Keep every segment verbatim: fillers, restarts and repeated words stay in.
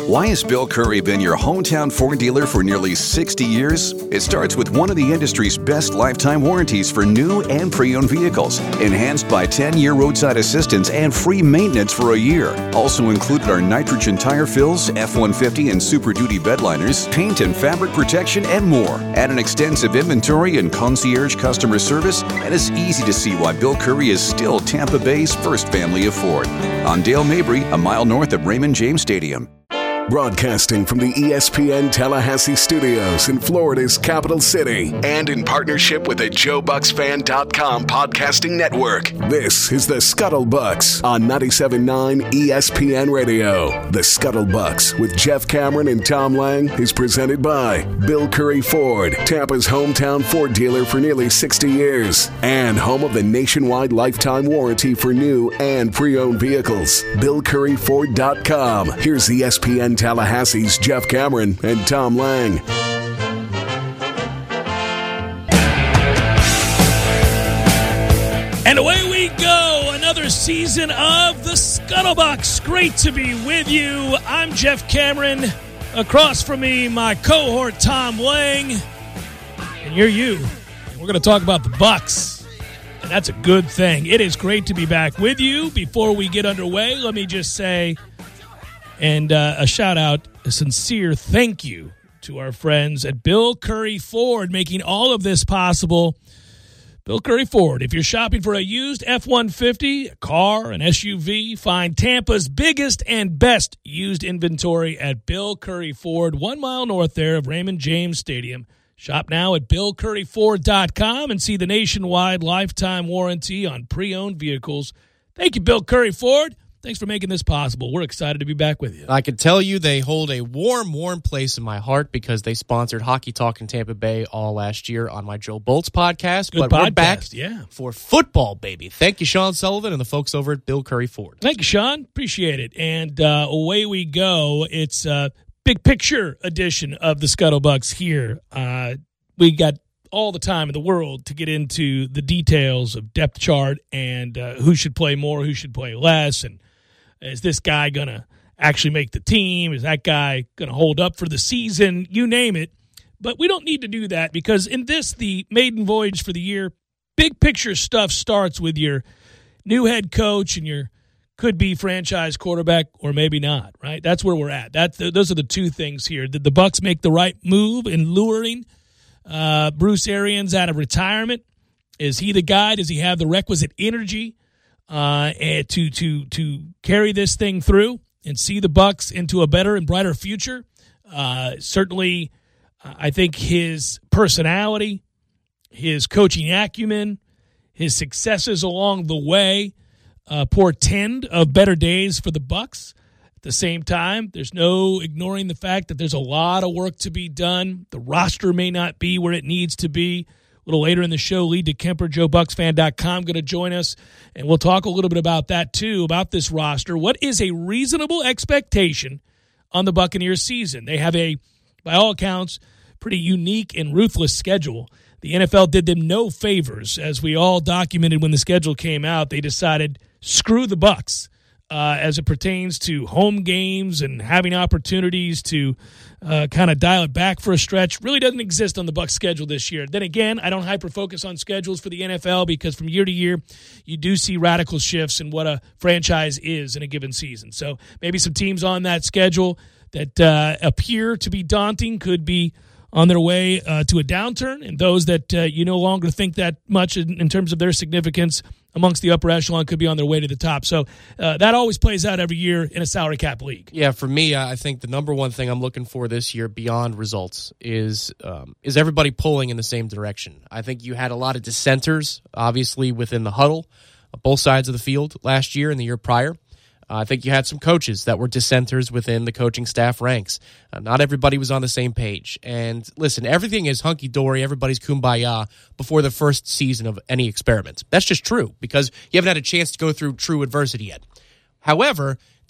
Why has Bill Curry been your hometown Ford dealer for nearly sixty years? It starts with one of the industry's best lifetime warranties for new and pre-owned vehicles, enhanced by ten-year roadside assistance and free maintenance for a year. Also included are nitrogen tire fills, F one fifty and Super Duty bedliners, paint and fabric protection, and more. Add an extensive inventory and concierge customer service, and it's easy to see why Bill Curry is still Tampa Bay's first family of Ford. On Dale Mabry, a mile north of Raymond James Stadium. Broadcasting from the E S P N Tallahassee studios in Florida's capital city and in partnership with the Joe Bucks Fan dot com podcasting network. This is the Scuttlebucks on ninety-seven point nine E S P N Radio. The Scuttlebucks with Jeff Cameron and Tom Lang is presented by Bill Curry Ford, Tampa's hometown Ford dealer for nearly sixty years and home of the nationwide lifetime warranty for new and pre-owned vehicles. Bill Curry Ford dot com. Here's E S P N Tallahassee's Jeff Cameron and Tom Lang. And away we go, another season of the Scuttlebucks. Great to be with you. I'm Jeff Cameron. Across from me, my cohort Tom Lang. And you're you. And we're going to talk about the Bucks. And that's a good thing. It is great to be back with you. Before we get underway, let me just say, and uh, a shout out, a sincere thank you to our friends at Bill Curry Ford, making all of this possible. Bill Curry Ford, if you're shopping for a used F one fifty, a car, an S U V, find Tampa's biggest and best used inventory at Bill Curry Ford, one mile north there of Raymond James Stadium. Shop now at Bill Curry Ford dot com and see the nationwide lifetime warranty on pre-owned vehicles. Thank you, Bill Curry Ford. Thanks for making this possible. We're excited to be back with you. I can tell you they hold a warm, warm place in my heart because they sponsored Hockey Talk in Tampa Bay all last year on my Joe Bolts podcast. Good but podcast, we're back yeah. for football, baby. Thank you, Sean Sullivan and the folks over at Bill Curry Ford. Thank you, Sean. Appreciate it. And uh, away we go. It's a big picture edition of the Scuttlebucks here. Uh, we got all the time in the world to get into the details of depth chart and uh, who should play more, who should play less, and is this guy going to actually make the team? Is that guy going to hold up for the season? You name it. But we don't need to do that because in this, the maiden voyage for the year, big picture stuff starts with your new head coach and your could-be franchise quarterback or maybe not, right? That's where we're at. That's the, those are the two things here. Did the Bucks make the right move in luring uh, Bruce Arians out of retirement? Is he the guy? Does he have the requisite energy Uh, and to to to carry this thing through and see the Bucks into a better and brighter future? Uh, certainly, I think his personality, his coaching acumen, his successes along the way uh, portend of better days for the Bucks. At the same time, there's no ignoring the fact that there's a lot of work to be done. The roster may not be where it needs to be. A little later in the show, Lee DeKemper, Joe Bucks Fan dot com, going to join us, and we'll talk a little bit about that, too, about this roster. What is a reasonable expectation on the Buccaneers season? They have a, by all accounts, pretty unique and ruthless schedule. The N F L did them no favors. As we all documented when the schedule came out, they decided, screw the Bucks. Uh, as it pertains to home games and having opportunities to uh, kind of dial it back for a stretch, really doesn't exist on the Bucs schedule this year. Then again, I don't hyper-focus on schedules for the N F L because from year to year, you do see radical shifts in what a franchise is in a given season. So maybe some teams on that schedule that uh, appear to be daunting could be on their way uh, to a downturn, and those that uh, you no longer think that much in, in terms of their significance amongst the upper echelon could be on their way to the top. So uh, that always plays out every year in a salary cap league. Yeah, for me, I think the number one thing I'm looking for this year beyond results is um, is everybody pulling in the same direction. I think you had a lot of dissenters, obviously, within the huddle, both sides of the field last year and the year prior. Uh, I think you had some coaches that were dissenters within the coaching staff ranks. Uh, not everybody was on the same page. And listen, everything is hunky-dory, everybody's kumbaya before the first season of any experiment. That's just true because you haven't had a chance to go through true adversity yet. However, the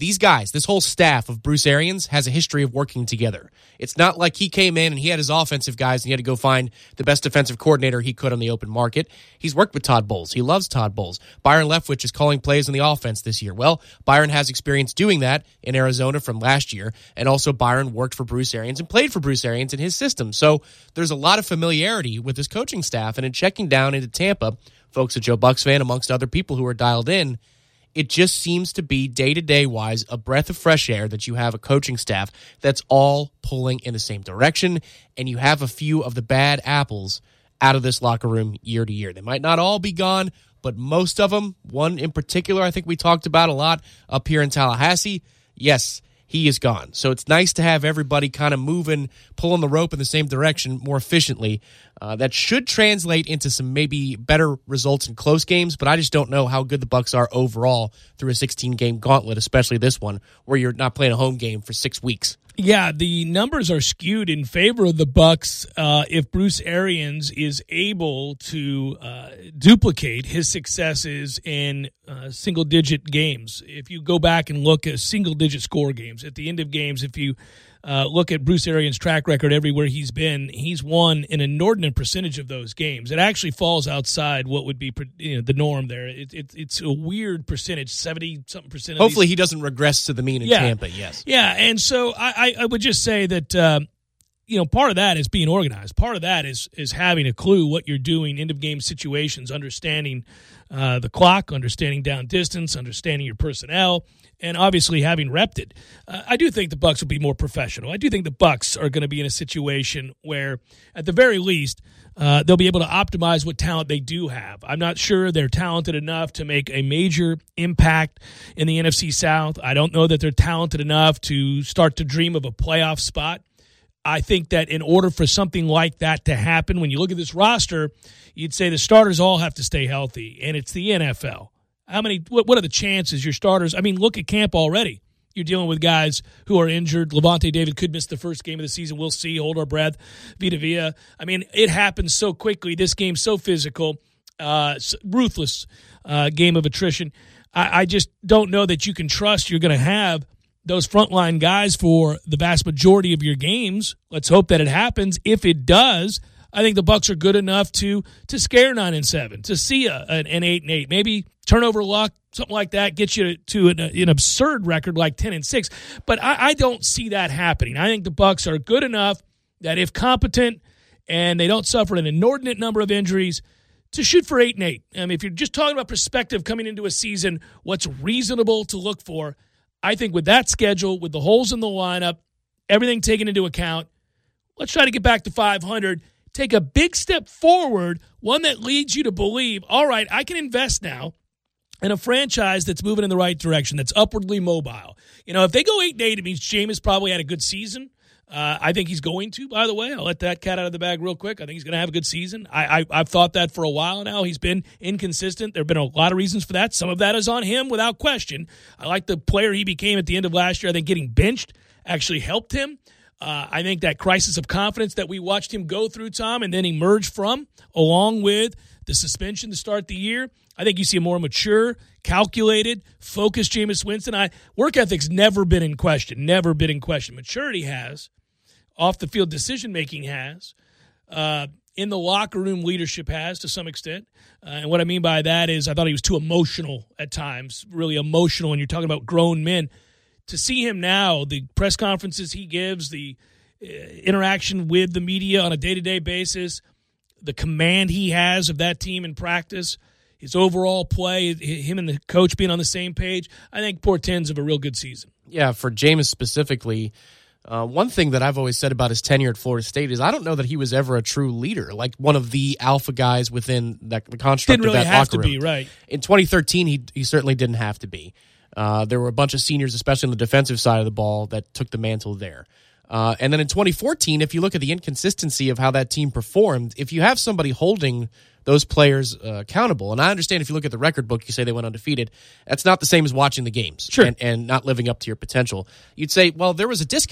these guys, this whole staff of Bruce Arians has a history of working together. It's not like he came in and he had his offensive guys and he had to go find the best defensive coordinator he could on the open market. He's worked with Todd Bowles. He loves Todd Bowles. Byron Leftwich is calling plays on the offense this year. Well, Byron has experience doing that in Arizona from last year, and also Byron worked for Bruce Arians and played for Bruce Arians in his system. So there's a lot of familiarity with his coaching staff, and in checking down into Tampa, folks at Joe Bucks fan, amongst other people who are dialed in, it just seems to be day-to-day wise a breath of fresh air that you have a coaching staff that's all pulling in the same direction, and you have a few of the bad apples out of this locker room year to year. They might not all be gone, but most of them, one in particular I think we talked about a lot up here in Tallahassee, yes, he is gone. So it's nice to have everybody kind of moving, pulling the rope in the same direction more efficiently. Uh, that should translate into some maybe better results in close games, but I just don't know how good the Bucks are overall through a sixteen-game gauntlet, especially this one, where you're not playing a home game for six weeks. Yeah, the numbers are skewed in favor of the Bucks uh, if Bruce Arians is able to uh, duplicate his successes in uh, single-digit games. If you go back and look at single-digit score games, at the end of games, if you uh, look at Bruce Arians' track record everywhere he's been, he's won an inordinate percentage of those games. It actually falls outside what would be, you know, the norm there. It, it, it's a weird percentage, seventy-something percent of Hopefully these. he doesn't regress to the mean in Yeah. Tampa, yes. Yeah, and so I, I would just say that, um, you know, part of that is being organized. Part of that is is having a clue what you're doing, end-of-game situations, understanding uh, the clock, understanding down distance, understanding your personnel, and obviously having repped it. Uh, I do think the Bucks will be more professional. I do think the Bucks are going to be in a situation where, at the very least, uh, they'll be able to optimize what talent they do have. I'm not sure they're talented enough to make a major impact in the N F C South. I don't know that they're talented enough to start to dream of a playoff spot. I think that in order for something like that to happen, when you look at this roster, you'd say the starters all have to stay healthy, and it's the N F L. How many? What, what are the chances your starters? I mean, look at camp already. You're dealing with guys who are injured. Levante David could miss the first game of the season. We'll see. Hold our breath. Vita Vea. I mean, it happens so quickly. This game's so physical, uh, ruthless uh, game of attrition. I, I just don't know that you can trust you're going to have those frontline guys for the vast majority of your games. Let's hope that it happens. If it does, I think the Bucks are good enough to to scare nine and seven, to see a, an, an eight and eight, maybe turnover luck, something like that, get you to an, an absurd record like ten and six. But I, I don't see that happening. I think the Bucks are good enough that if competent and they don't suffer an inordinate number of injuries, to shoot for eight and eight. I mean, if you're just talking about perspective coming into a season, what's reasonable to look for, I think with that schedule, with the holes in the lineup, everything taken into account, let's try to get back to five hundred. Take a big step forward, one that leads you to believe, all right, I can invest now in a franchise that's moving in the right direction, that's upwardly mobile. You know, if they go eight and eight, it means Jameis probably had a good season. Uh, I think he's going to, by the way. I'll let that cat out of the bag real quick. I think he's going to have a good season. I, I, I've thought that for a while now. He's been inconsistent. There have been a lot of reasons for that. Some of that is on him, without question. I like the player he became at the end of last year. I think getting benched actually helped him. Uh, I think that crisis of confidence that we watched him go through, Tom, and then emerge from, along with the suspension to start the year, I think you see a more mature, calculated, focused Jameis Winston. I, work ethic's never been in question, never been in question. Maturity has. Off-the-field decision-making has. Uh, in the locker room, leadership has to some extent. Uh, and what I mean by that is I thought he was too emotional at times, really emotional when you're talking about grown men. To see him now, the press conferences he gives, the uh, interaction with the media on a day-to-day basis, the command he has of that team in practice, his overall play, him and the coach being on the same page, I think portends of a real good season. Yeah, for Jameis specifically, uh, one thing that I've always said about his tenure at Florida State is I don't know that he was ever a true leader, like one of the alpha guys within that, the construct Didn't really of that have locker to room. be, right. In twenty thirteen, he he certainly didn't have to be. Uh, there were a bunch of seniors, especially on the defensive side of the ball, that took the mantle there. Uh, and then in twenty fourteen, if you look at the inconsistency of how that team performed, if you have somebody holding those players uh, accountable, and I understand if you look at the record book, you say they went undefeated, that's not the same as watching the games sure. and, and not living up to your potential. You'd say, well, there was a disconnect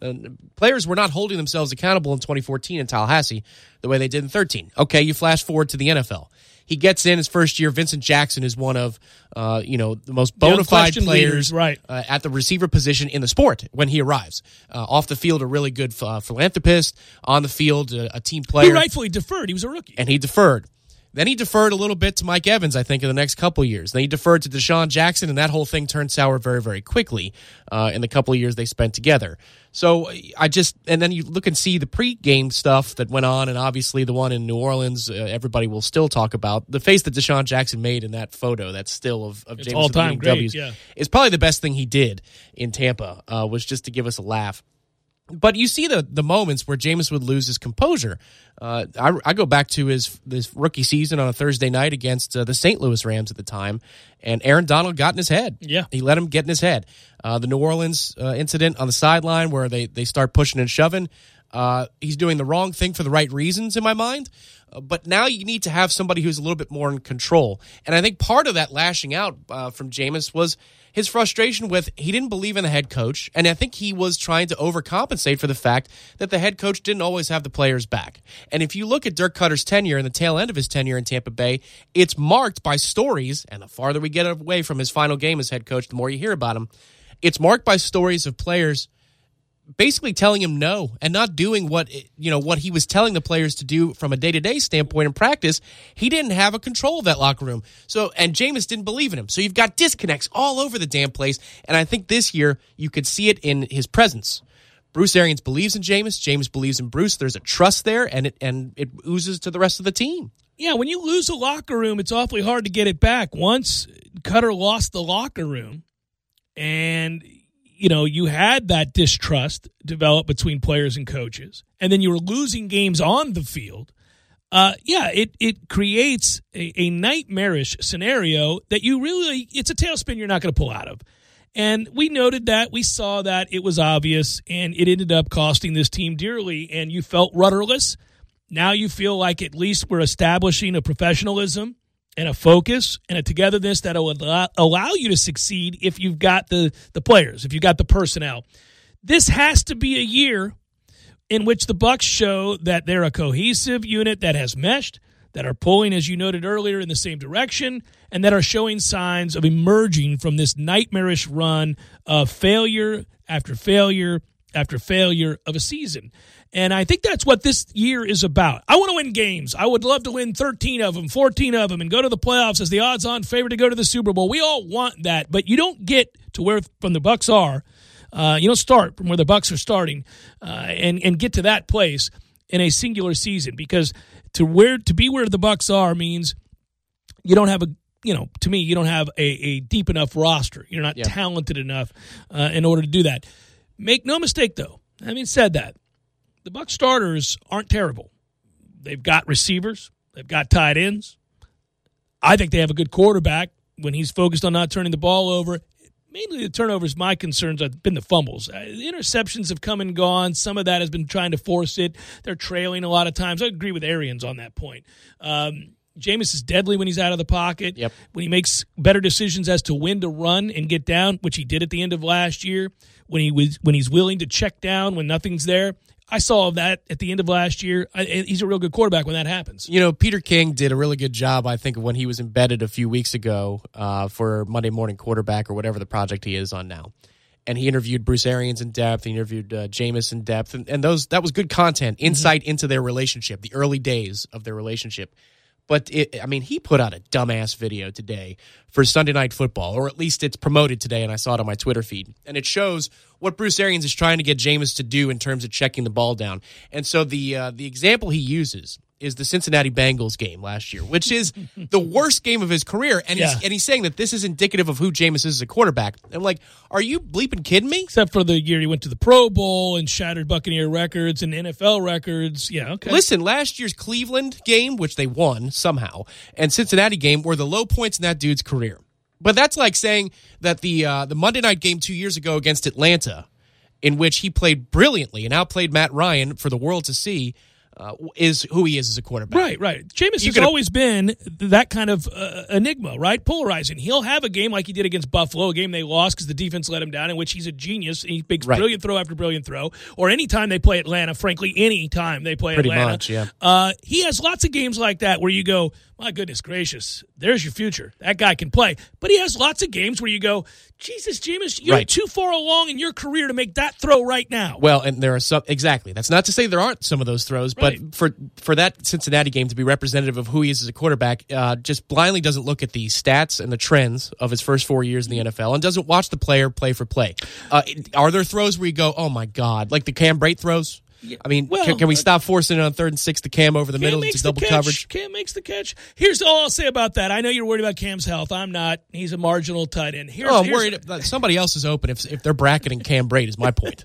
Uh, players were not holding themselves accountable in twenty fourteen in Tallahassee the way they did in thirteen. Okay, you flash forward to the N F L. He gets in his first year. Vincent Jackson is one of, uh, you know, the most bona fide players leaders, right. uh, at the receiver position in the sport when he arrives. Uh, off the field, a really good uh, philanthropist. On the field, a, a team player. He rightfully deferred. He was a rookie. And he deferred. Then he deferred a little bit to Mike Evans, I think, in the next couple of years. Then he deferred to Deshaun Jackson, and that whole thing turned sour very, very quickly uh, in the couple of years they spent together. So I just, and then you look and see the pregame stuff that went on, and obviously the one in New Orleans, uh, everybody will still talk about. The face that Deshaun Jackson made in that photo, that's still of, of Jameis all-time great, W's, yeah. is probably the best thing he did in Tampa, uh, was just to give us a laugh. But you see the the moments where Jameis would lose his composure. Uh, I, I go back to his this rookie season on a Thursday night against uh, the Saint Louis Rams at the time, and Aaron Donald got in his head. Yeah. He let him get in his head. Uh, the New Orleans uh, incident on the sideline where they, they start pushing and shoving, uh, he's doing the wrong thing for the right reasons in my mind. Uh, but now you need to have somebody who's a little bit more in control. And I think part of that lashing out uh, from Jameis was his frustration with he didn't believe in the head coach, and I think he was trying to overcompensate for the fact that the head coach didn't always have the players back. And if you look at Dirk Cutter's tenure and the tail end of his tenure in Tampa Bay, it's marked by stories, and the farther we get away from his final game as head coach, the more you hear about him. It's marked by stories of players basically telling him no and not doing what you know what he was telling the players to do from a day-to-day standpoint in practice. He didn't have a control of that locker room. So and Jameis didn't believe in him. So you've got disconnects all over the damn place. And I think this year you could see it in his presence. Bruce Arians believes in Jameis. Jameis believes in Bruce. There's a trust there, and it and it oozes to the rest of the team. Yeah, when you lose a locker room, it's awfully hard to get it back. Once Cutter lost the locker room, and you know, you had that distrust develop between players and coaches, and then you were losing games on the field. Uh, yeah, it it creates a, a nightmarish scenario that you really, it's a tailspin you're not going to pull out of. And we noted that, we saw that, it was obvious, and it ended up costing this team dearly, and you felt rudderless. Now you feel like at least we're establishing a professionalism and a focus and a togetherness that will allow, allow you to succeed if you've got the, the players, if you've got the personnel. This has to be a year in which the Bucs show that they're a cohesive unit that has meshed, that are pulling, as you noted earlier, in the same direction, and that are showing signs of emerging from this nightmarish run of failure after failure after failure of a season. And I think that's what this year is about. I want to win games. I would love to win thirteen of them, fourteen of them, and go to the playoffs as the odds-on favorite to go to the Super Bowl. We all want that, but you don't get to where from the Bucs are. Uh, you don't start from where the Bucs are starting uh, and and get to that place in a singular season, because to where to be where the Bucs are means you don't have a you know to me you don't have a, a deep enough roster. You're not yeah. talented enough uh, in order to do that. Make no mistake, though. Having said that, the Bucs starters aren't terrible. They've got receivers. They've got tight ends. I think they have a good quarterback when he's focused on not turning the ball over. Mainly the turnovers, my concerns have been the fumbles. Uh, the interceptions have come and gone. Some of that has been trying to force it. They're trailing a lot of times. I agree with Arians on that point. Um, Jameis is deadly when he's out of the pocket. Yep. When he makes better decisions as to when to run and get down, which he did at the end of last year. When he was when he's willing to check down when nothing's there. I saw that at the end of last year. I, he's a real good quarterback when that happens. You know, Peter King did a really good job, I think, when he was embedded a few weeks ago uh, for Monday Morning Quarterback or whatever the project he is on now. And he interviewed Bruce Arians in depth. He interviewed uh, Jameis in depth. And, and those that was good content, insight mm-hmm. into their relationship, the early days of their relationship. But, it, I mean, he put out a dumbass video today for Sunday Night Football, or at least it's promoted today, and I saw it on my Twitter feed. And it shows what Bruce Arians is trying to get Jameis to do in terms of checking the ball down. And so the uh, the example he uses is the Cincinnati Bengals game last year, which is the worst game of his career. And he's, yeah. and he's saying that this is indicative of who Jameis is as a quarterback. I'm like, are you bleeping kidding me? Except for the year he went to the Pro Bowl and shattered Buccaneer records and N F L records. Yeah, okay. Listen, last year's Cleveland game, which they won somehow, and Cincinnati game were the low points in that dude's career. But that's like saying that the uh, the Monday night game two years ago against Atlanta, in which he played brilliantly and outplayed Matt Ryan for the world to see, uh, is who he is as a quarterback. Right, right. Jameis has gonna, always been that kind of uh, enigma, right? Polarizing. He'll have a game like he did against Buffalo, a game they lost because the defense let him down, in which he's a genius. He makes right. brilliant throw after brilliant throw. Or anytime they play Atlanta, frankly, any time they play Pretty Atlanta. much, yeah. Uh, he has lots of games like that where you go, my goodness gracious, there's your future. That guy can play. But he has lots of games where you go, Jesus, Jameis, you're right. too far along in your career to make that throw right now. Well, and there are some, exactly. That's not to say there aren't some of those throws, Right. but for for that Cincinnati game to be representative of who he is as a quarterback, uh, just blindly doesn't look at the stats and the trends of his first four years in the N F L and doesn't watch the player play for play. Uh, are there throws where you go, oh my God, like the Cam Brate throws? I mean, Well, can, can we stop forcing it on third and six to Cam over the Cam middle makes to the double catch. coverage? Cam makes the catch. Here's all I'll say about that. I know you're worried about Cam's health. I'm not. He's a marginal tight end. Here's, Oh, I'm here's, worried that somebody else is open if if they're bracketing Cam Brate is my point.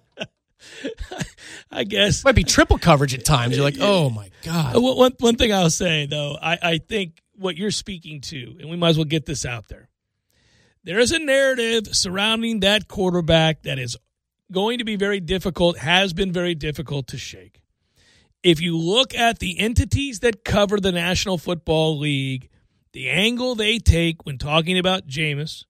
I guess. Might be triple coverage at times. You're like, oh my God. Uh, One, one thing I'll say, though, I, I think what you're speaking to, and we might as well get this out there, there is a narrative surrounding that quarterback that is going to be very difficult, has been very difficult to shake. If you look at the entities that cover the National Football League, the angle they take when talking about Jameis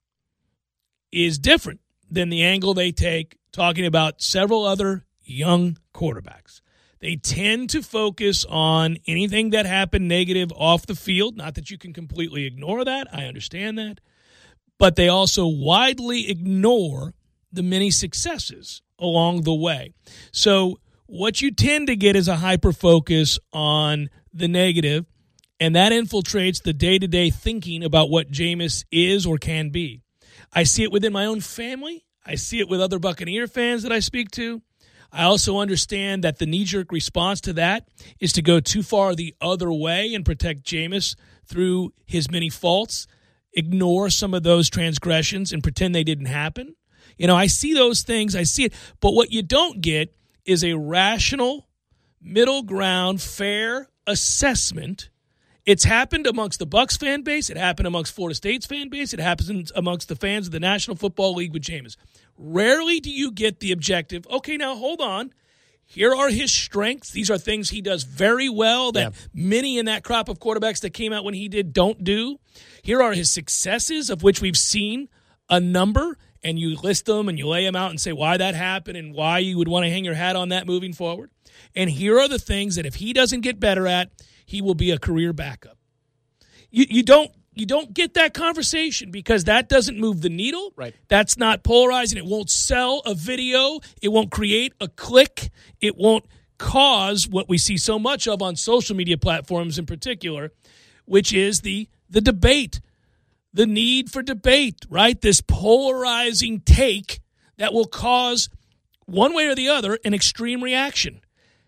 is different than the angle they take talking about several other young quarterbacks. They tend to focus on anything that happened negative off the field. Not that you can completely ignore that. I understand that. But they also widely ignore the many successes along the way. So what you tend to get is a hyper-focus on the negative, and that infiltrates the day-to-day thinking about what Jameis is or can be. I see it within my own family. I see it with other Buccaneer fans that I speak to. I also understand that the knee-jerk response to that is to go too far the other way and protect Jameis through his many faults, ignore some of those transgressions and pretend they didn't happen. You know, I see those things. I see it. But what you don't get is a rational, middle ground, fair assessment. It's happened amongst the Bucs fan base. It happened amongst Florida State's fan base. It happens amongst the fans of the National Football League with Jameis. Rarely do you get the objective, okay, now hold on. Here are his strengths. These are things he does very well that yeah. many in that crop of quarterbacks that came out when he did don't do. Here are his successes, of which we've seen a number, and you list them and you lay them out and say why that happened and why you would want to hang your hat on that moving forward. And here are the things that if he doesn't get better at, he will be a career backup. You you don't you don't get that conversation because that doesn't move the needle. Right. That's not polarizing. It won't sell a video. It won't create a click. It won't cause what we see so much of on social media platforms in particular, which is the the debate, the need for debate, right? This polarizing take that will cause one way or the other an extreme reaction.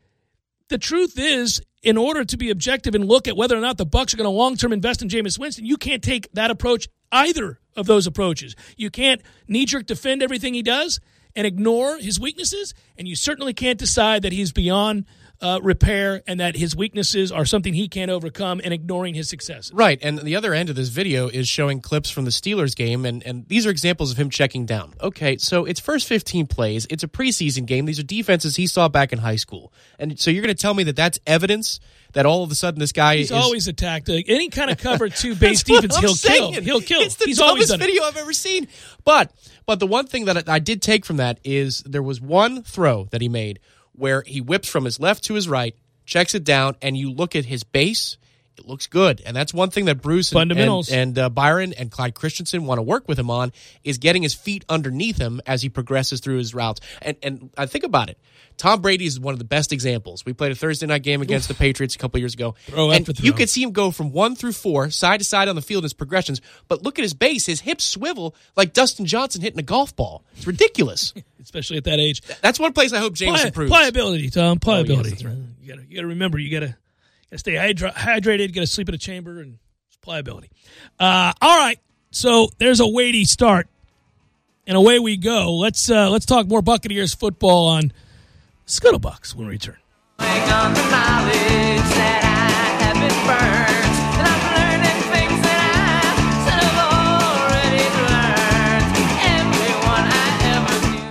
The truth is, in order to be objective and look at whether or not the Bucs are going to long-term invest in Jameis Winston, you can't take that approach, either of those approaches. You can't knee-jerk defend everything he does and ignore his weaknesses, and you certainly can't decide that he's beyond uh, repair and that his weaknesses are something he can't overcome and ignoring his successes. Right, and the other end of this video is showing clips from the Steelers game, and, and these are examples of him checking down. Okay, so it's first fifteen plays. It's a preseason game. These are defenses he saw back in high school. And so you're going to tell me that that's evidence that all of a sudden this guy He's is... He's always attacked. Any kind of cover two base defense, he'll saying. kill. He'll kill. It's the He's always dumbest done video it. I've ever seen. But, but the one thing that I did take from that is there was one throw that he made where he whips from his left to his right, checks it down, and you look at his base, it looks good. And that's one thing that Bruce and, Fundamentals. and, and uh, Byron and Clyde Christensen want to work with him on, is getting his feet underneath him as he progresses through his routes. And and I think about it. Tom Brady is one of the best examples. We played a Thursday night game against Oof. the Patriots a couple years ago. Throw and after throw. You could see him go from one through four, side to side on the field in his progressions. But look at his base. His hips swivel like Dustin Johnson hitting a golf ball. It's ridiculous. Especially at that age. That's one place I hope James Pli- improves. Pliability, Tom. Pliability. Oh, yes, right. You gotta, you gotta remember, you gotta, gotta stay hydra- hydrated, you gotta sleep in a chamber, and it's pliability. Uh, all right, so there's a weighty start, and away we go. Let's uh, let's talk more Buccaneers football on Scuttlebucks when we return. On the knowledge that I have been burned, and I'm learning things that I should have already learned. Everyone I ever knew.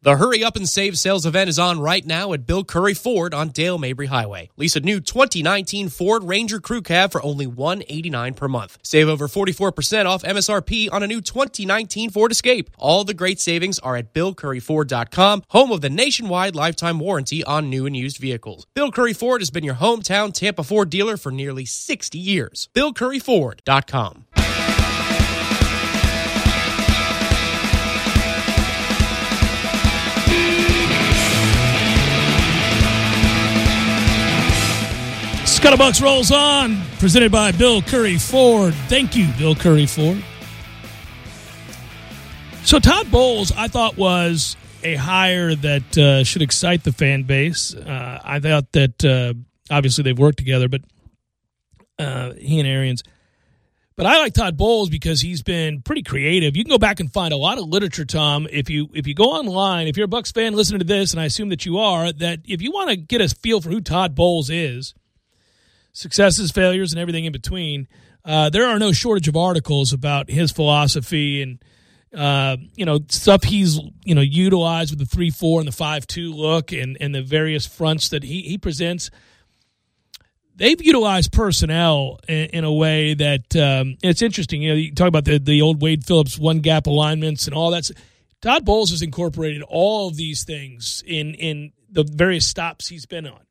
The Hurry Up and Save sales event is on right now at Bill Curry Ford on Dale Mabry Highway. Lease a new twenty nineteen Ford Ranger Crew Cab for only one hundred eighty-nine dollars per month. Save over forty-four percent off M S R P on a new twenty nineteen Ford Escape. All the great savings are at bill curry ford dot com, home of the nationwide lifetime warranty on new and used vehicles. Bill Curry Ford has been your hometown Tampa Ford dealer for nearly sixty years. bill curry ford dot com. Scuttlebucks rolls on, presented by Bill Curry Ford. Thank you, Bill Curry Ford. So Todd Bowles, I thought, was a hire that uh, should excite the fan base. Uh, I thought that, uh, obviously, they've worked together, but uh, he and Arians. But I like Todd Bowles because he's been pretty creative. You can go back and find a lot of literature, Tom. If you if you go online, if you're a Bucs fan listening to this, and I assume that you are, that if you want to get a feel for who Todd Bowles is, successes, failures, and everything in between, uh, there are no shortage of articles about his philosophy and, uh, you know, stuff he's, you know, utilized with the three four and the five two look and, and the various fronts that he, he presents. They've utilized personnel in, in a way that um, it's interesting. You know, you talk about the, the old Wade Phillips one-gap alignments and all that. Todd Bowles has incorporated all of these things in, in the various stops he's been on.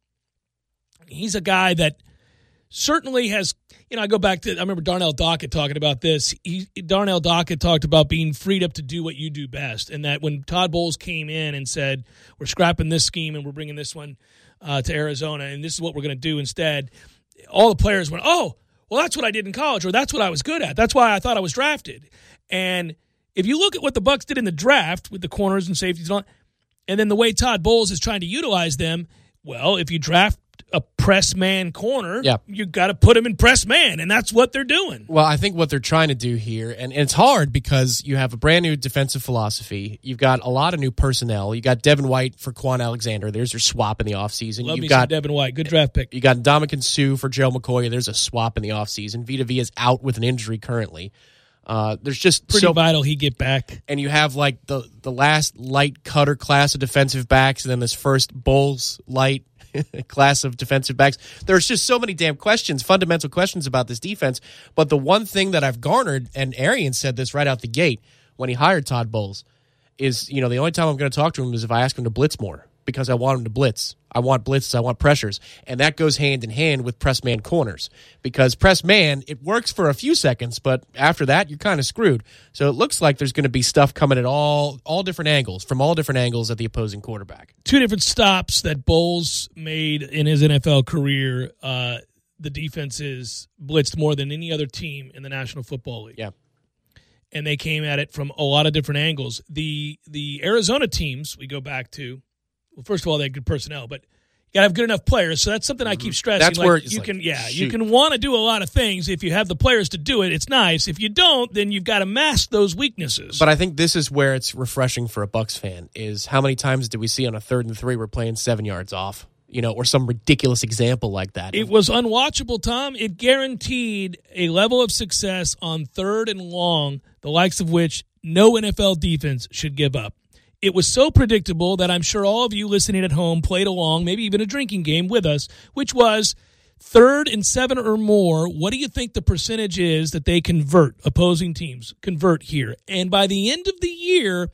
He's a guy that certainly has, you know, I go back to, I remember Darnell Dockett talking about this. He, Darnell Dockett talked about being freed up to do what you do best, and that when Todd Bowles came in and said, we're scrapping this scheme and we're bringing this one uh, to Arizona, and this is what we're going to do instead, all the players went, oh, well, that's what I did in college, or that's what I was good at. That's why I thought I was drafted. And if you look at what the Bucs did in the draft with the corners and safeties and all, and then the way Todd Bowles is trying to utilize them, well, if you draft a press man corner, yep, you got to put him in press man, and that's what they're doing. Well, I think what they're trying to do here, and, and it's hard because you have a brand new defensive philosophy. You've got a lot of new personnel. You got Devin White for Quan Alexander. There's your swap in the offseason. Love You've me got some Devin White. Good draft pick. You got Ndamukong Suh for Joe McCoy. There's a swap in the offseason. Vita Vea is out with an injury currently. Uh, there's just pretty so, vital he get back. And you have like the, the last light cutter class of defensive backs, and then this first Bowles light class of defensive backs. There's just so many damn questions, fundamental questions about this defense. But the one thing that I've garnered, and Arians said this right out the gate when he hired Todd Bowles, is, you know, the only time I'm going to talk to him is if I ask him to blitz more, because I want him to blitz. I want blitzes. I want pressures. And that goes hand in hand with press man corners, because press man, it works for a few seconds, but after that, you're kind of screwed. So it looks like there's going to be stuff coming at all all different angles, from all different angles at the opposing quarterback. Two different stops that Bowles made in his N F L career. Uh, the defenses blitzed more than any other team in the National Football League. Yeah. And they came at it from a lot of different angles. The the Arizona teams, we go back to, well, first of all, they had good personnel, but you got to have good enough players. So that's something I keep stressing. That's like, where it's you like, can, yeah, shoot. you can want to do a lot of things. If you have the players to do it, it's nice. If you don't, then you've got to mask those weaknesses. But I think this is where it's refreshing for a Bucs fan, is how many times did we see on a third and three we're playing seven yards off, you know, or some ridiculous example like that. It was unwatchable, Tom. It guaranteed a level of success on third and long, the likes of which no N F L defense should give up. It was so predictable that I'm sure all of you listening at home played along, maybe even a drinking game with us, which was third and seven or more. What do you think the percentage is that they convert, opposing teams convert here? And by the end of the year,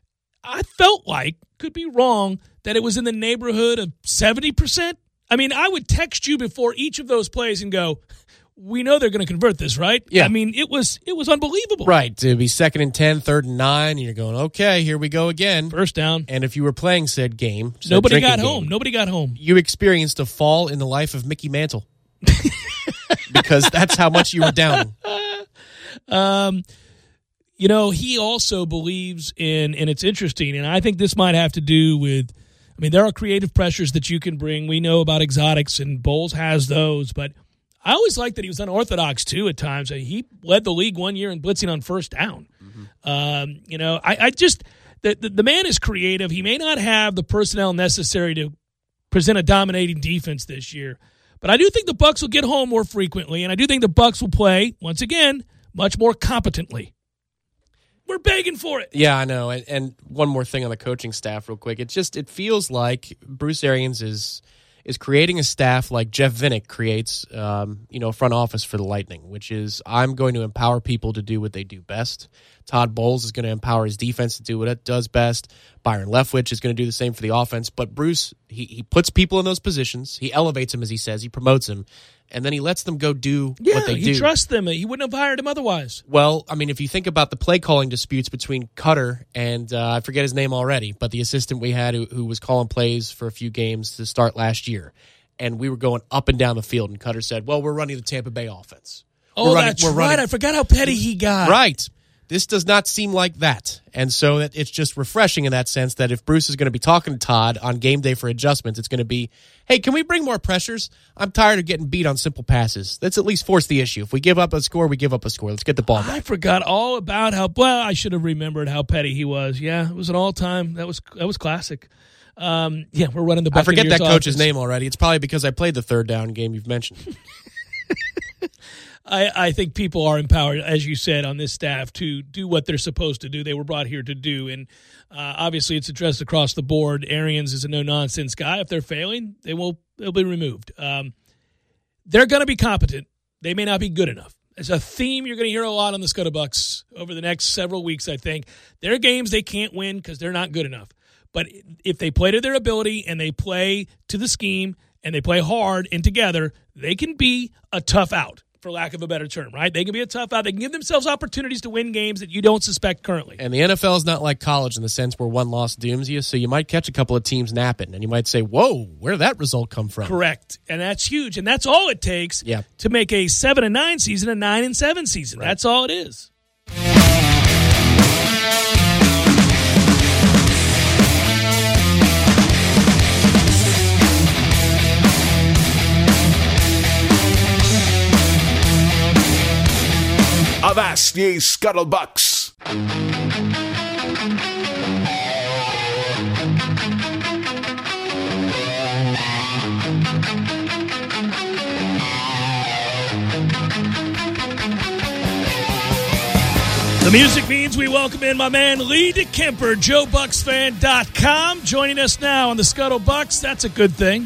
I felt like, could be wrong, that it was in the neighborhood of seventy percent. I mean, I would text you before each of those plays and go, we know they're going to convert this, right? Yeah. I mean, it was it was unbelievable. Right. To be second and ten, third and nine, and you're going, okay, here we go again. First down. And if you were playing said game, said Nobody got drinking home. game, Nobody got home. you experienced a fall in the life of Mickey Mantle. Because that's how much you were down. Um, you know, he also believes in, and it's interesting, and I think this might have to do with, I mean, there are creative pressures that you can bring. We know about exotics, and Bowles has those, but I always liked that he was unorthodox, too, at times. He led the league one year in blitzing on first down. Mm-hmm. Um, you know, I, I just, the, the, the man is creative. He may not have the personnel necessary to present a dominating defense this year, but I do think the Bucs will get home more frequently, and I do think the Bucs will play, once again, much more competently. We're begging for it. Yeah, I know. And, and one more thing on the coaching staff real quick. It just it feels like Bruce Arians is is creating a staff like Jeff Vinnick creates, um, you know, a front office for the Lightning, which is I'm going to empower people to do what they do best. Todd Bowles is going to empower his defense to do what it does best. Byron Leftwich is going to do the same for the offense. But Bruce, he, he puts people in those positions. He elevates them, as he says. He promotes them. And then he lets them go do yeah, what they he do. He trusts them. He wouldn't have hired him otherwise. Well, I mean, if you think about the play calling disputes between Cutter and, uh, I forget his name already, but the assistant we had who, who was calling plays for a few games to start last year. And we were going up and down the field. And Cutter said, well, we're running the Tampa Bay offense. Oh, we're running, that's we're right. running. I forgot how petty he got. Right. This does not seem like that. And so that it's just refreshing in that sense that if Bruce is going to be talking to Todd on game day for adjustments, it's going to be, hey, can we bring more pressures? I'm tired of getting beat on simple passes. Let's at least force the issue. If we give up a score, we give up a score. Let's get the ball back. I forgot all about how, well, I should have remembered how petty he was. Yeah, it was an all-time. That was that was classic. Um, yeah, we're running the I forget Buccaneers that coach's offense. name already. It's probably because I played the third down game you've mentioned. I, I think people are empowered, as you said, on this staff to do what they're supposed to do. They were brought here to do, and uh, obviously it's addressed across the board. Arians is a no-nonsense guy. If they're failing, they will they'll be removed. Um, they're going to be competent. They may not be good enough. It's a theme you're going to hear a lot on the Scuttlebucks over the next several weeks, I think. There are games they can't win because they're not good enough. But if they play to their ability and they play to the scheme and they play hard and together, they can be a tough out, for lack of a better term, right? They can be a tough out. They can give themselves opportunities to win games that you don't suspect currently. And the N F L is not like college in the sense where one loss dooms you, so you might catch a couple of teams napping, and you might say, whoa, where did that result come from? Correct. And that's huge. And that's all it takes yeah. to make a seven and nine season a nine and seven season. Right. That's all it is. Avast ye Scuttlebucks. The music means we welcome in my man Lee DeKemper, Joe Bucks Fan dot com, joining us now on the Scuttlebucks. That's a good thing.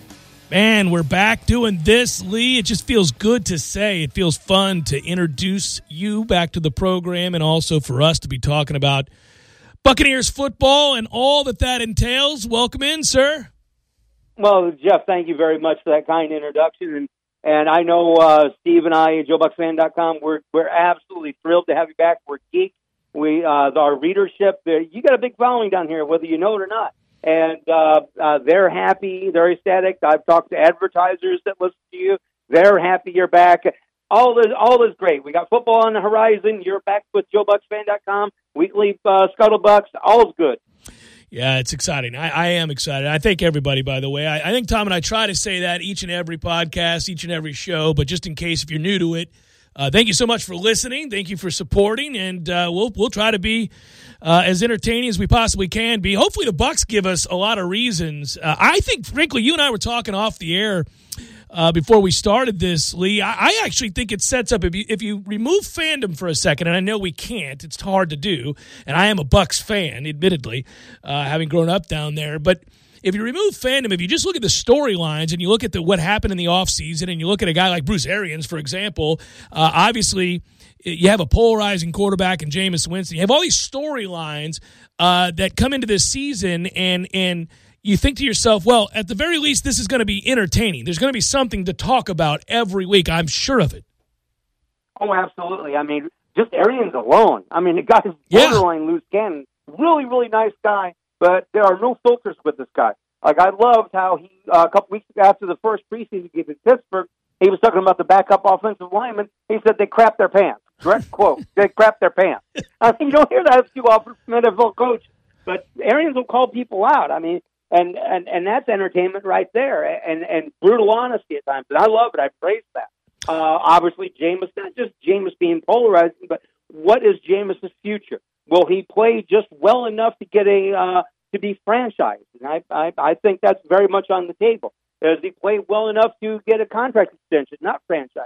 Man, we're back doing this, Lee. It just feels good to say. It feels fun to introduce you back to the program and also for us to be talking about Buccaneers football and all that that entails. Welcome in, sir. Well, Jeff, thank you very much for that kind introduction. And and I know uh, Steve and I at Joe Bucks Fan dot com, we're, we're absolutely thrilled to have you back. We're geeks. We, uh, our readership, uh, you got a big following down here, whether you know it or not. And uh, uh, they're happy. They're ecstatic. I've talked to advertisers that listen to you. They're happy you're back. All is all is great. We got football on the horizon. You're back with Joe Bucks Fan dot com, weekly uh, Scuttlebucks. All is good. Yeah, it's exciting. I, I am excited. I thank everybody, by the way. I, I think Tom and I try to say that each and every podcast, each and every show, but just in case if you're new to it, Uh, thank you so much for listening. Thank you for supporting, and uh, we'll we'll try to be uh, as entertaining as we possibly can be. Hopefully, the Bucs give us a lot of reasons. Uh, I think, frankly, you and I were talking off the air uh, before we started this, Lee. I, I actually think it sets up if you if you remove fandom for a second, and I know we can't. It's hard to do, and I am a Bucs fan, admittedly, uh, having grown up down there, but. If you remove fandom, if you just look at the storylines and you look at the, what happened in the offseason and you look at a guy like Bruce Arians, for example, uh, obviously you have a polarizing quarterback in Jameis Winston. You have all these storylines uh, that come into this season, and and you think to yourself, well, at the very least, this is going to be entertaining. There's going to be something to talk about every week. I'm sure of it. Oh, absolutely. I mean, just Arians alone. I mean, the guy's borderline yeah. loose cannon. Really, really nice guy. But there are no filters with this guy. Like, I loved how he, uh, a couple weeks ago after the first preseason game in Pittsburgh, he was talking about the backup offensive lineman. He said they crap their pants. Direct quote. They crap their pants. I mean, you don't hear that too often from N F L coaches. But Arians will call people out. I mean, and, and, and that's entertainment right there. And, and brutal honesty at times. And I love it. I praise that. Uh, obviously, Jameis, not just Jameis being polarizing, but what is Jameis' future? Will he play just well enough to get a uh, to be franchised? And I, I I think that's very much on the table. Does he play well enough to get a contract extension, not franchise?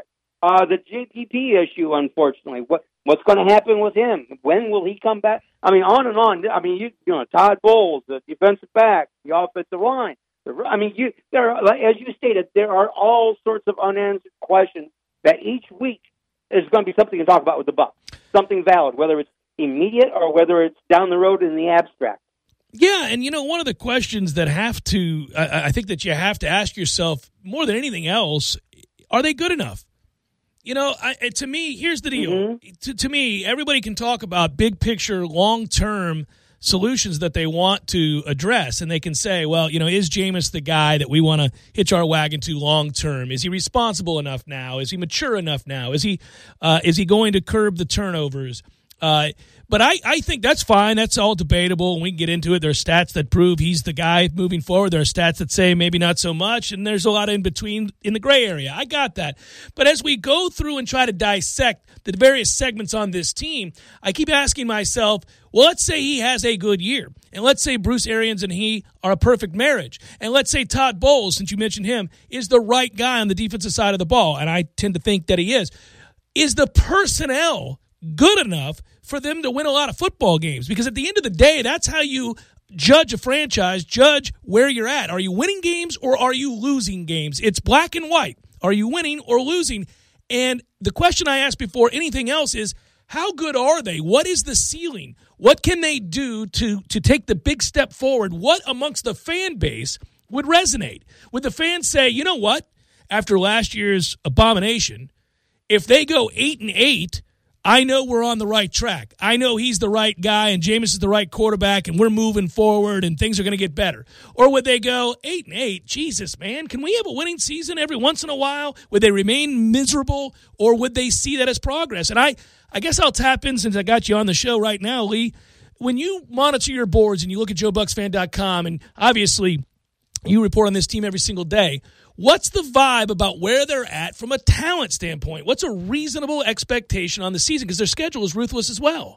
Uh, the J P P issue, unfortunately. What what's going to happen with him? When will he come back? I mean, on and on. I mean, you you know, Todd Bowles, the defensive back, the offensive line. The, I mean, you there are, as you stated, there are all sorts of unanswered questions that each week is going to be something to talk about with the Bucs. Something valid, whether it's immediate or whether it's down the road in the abstract. Yeah, and you know, one of the questions that have to, I, I think that you have to ask yourself more than anything else, are they good enough? You know, I, to me, here's the deal. Mm-hmm. To, to me, everybody can talk about big picture, long-term solutions that they want to address, and they can say, well, you know, is Jameis the guy that we want to hitch our wagon to long-term? Is he responsible enough now? Is he mature enough now? Is he uh, is he going to curb the turnovers? Uh, but I, I think that's fine. That's all debatable, and we can get into it. There are stats that prove he's the guy moving forward. There are stats that say maybe not so much, and there's a lot in between in the gray area. I got that. But as we go through and try to dissect the various segments on this team, I keep asking myself, well, let's say he has a good year, and let's say Bruce Arians and he are a perfect marriage, and let's say Todd Bowles, since you mentioned him, is the right guy on the defensive side of the ball, and I tend to think that he is. Is the personnel good enough for them to win a lot of football games? Because at the end of the day, that's how you judge a franchise, judge where you're at. Are you winning games or are you losing games? It's black and white. Are you winning or losing? And the question I asked before anything else is, how good are they? What is the ceiling? What can they do to, to take the big step forward? What amongst the fan base would resonate? Would the fans say, you know what? After last year's abomination, if they go eight and eight, I know we're on the right track. I know he's the right guy and Jameis is the right quarterback and we're moving forward and things are going to get better? Or would they go eight and eight? Jesus, man, can we have a winning season every once in a while? Would they remain miserable or would they see that as progress? And I, I guess I'll tap in since I got you on the show right now, Lee. When you monitor your boards and you look at Joe Bucks Fan dot com, and obviously you report on this team every single day, what's the vibe about where they're at from a talent standpoint? What's a reasonable expectation on the season? Because their schedule is ruthless as well.